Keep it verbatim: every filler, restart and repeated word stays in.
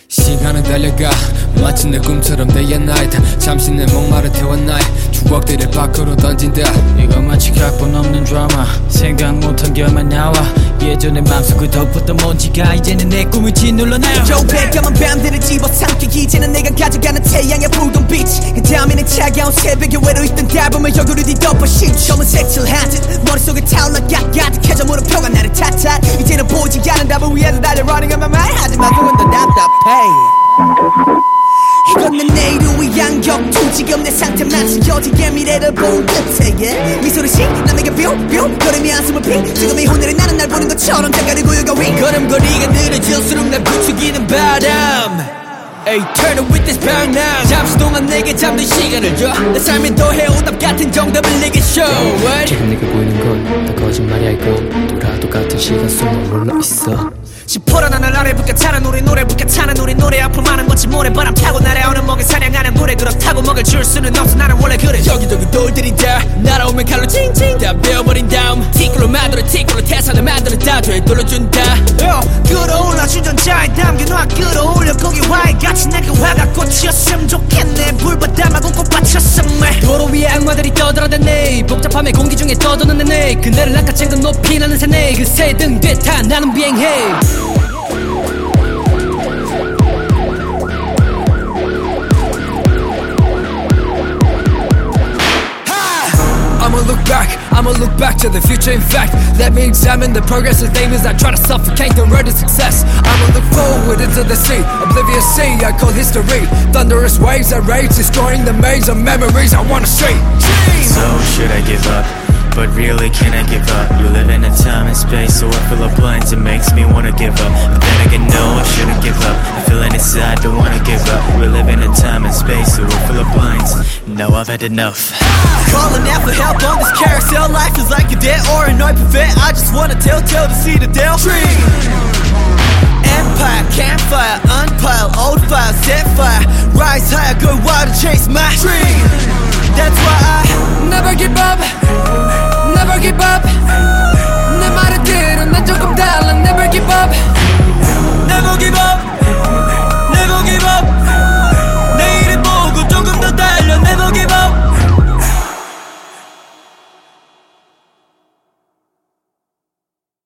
시간은 달려가 마치 내 꿈처럼 day and night. 잠시 내 목마를 태워 나의 추억들을 밖으로 던진다. 이거 마치 각본 없는 드라마. 생각 못한 결만 나와. 예전에 맘속에 덮었던 먼지가 이제는 내 꿈을 짓눌러놔. 조백감한 밤들을 집어삼켜 이제는 내가 가져가는 태양의 붉은 빛. 그 다음에는 차가운 새벽에 외로있던 달밤을 얼굴을 뒤덮어 씌우쳐. 검은색 칠한 듯 머릿속에 타올라 가득해져 물음표가 나를 탓할. 이제는 보이지 않는 답을 위해서 달려 running on my mind. 하지만 그건 더 답답해. 이건 내 내일을 위한 격투. 지금 내 상태 마치 어제의 미래를 본 듯해 yeah. 미소를 씩 남에게 뿅뿅 걸음이 한숨을 피. 지금 이 오늘의 나는 날 보는 것처럼 잠깐의 고요가 위. 걸음걸이가 느려질수록 날 부추기는 바람. Hey, turn it with this pound now. 잠시 동안 내게 잠든 시간을 줘. 내 삶에 더해 오답 같은 정답을 내게 show. What? 지금 내게 보이는 건 다 거짓말이야. 이건 돌아 똑같은 시간 속에 머물러 있어. 시퍼런 하늘 아래 불같아는 우리 노래 불같아는 우리 노래 앞으로 많은 멋진 모래바람 타고 날아오는 먹이 사냥하는 물에 그렇다고 먹을 줄 수는 없어. 나는 원래 그래. 여기저기 돌들이 다 날아오면 칼로 칭칭 다 베어버린 다음 티끌로 만들어 티끌로 태산을 만들어 되돌려준다. 끌어올라 주전자에 담겨놔. 끌어올려 거기 화에 같이 내가 화가 꽂혔으면 좋겠네. 불바다마고 꽃받쳤음에 도로 위에 악마들이 떠들어대네. 복잡함의 공기 중에 떠도는 내 그네를 낚아챈 건 높이 나는 새네. 그 새 등 뒤에 타 나는 비행해. I'ma look back, I'ma look back to the future. In fact, let me examine the progress of things I try to suffocate the road to success. I'ma look forward into the sea, oblivious sea I call history. Thunderous waves that rage, destroying the maze of memories I wanna see. So should I give up? But really, can I give up? We live in a time and space so I fill up blinds. It makes me wanna give up, but then again, no, I shouldn't give up. I feel it inside, don't wanna give up. We live in a time and space so I fill up blinds. No, I've had enough. Calling out for help on this carousel. Life is like a dead or an open vet. I just wanna tell, tell to see the Dell tree. Empire, campfire, unpile, old fire, set fire. Rise higher, go wild and chase my dream. That's why I Never give up, never give up.